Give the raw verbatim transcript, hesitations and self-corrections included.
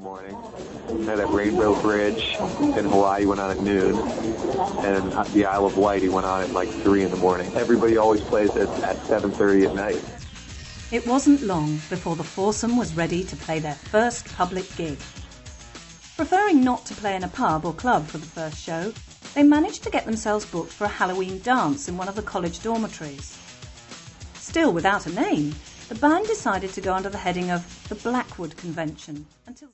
morning. And that Rainbow Bridge in Hawaii went on at noon. And the Isle of Wight went on at like three in the morning. Everybody always plays it at seven thirty at night. It wasn't long before the foursome was ready to play their first public gig. Preferring not to play in a pub or club for the first show, they managed to get themselves booked for a Halloween dance in one of the college dormitories. Still without a name, the band decided to go under the heading of the Blackwood Convention until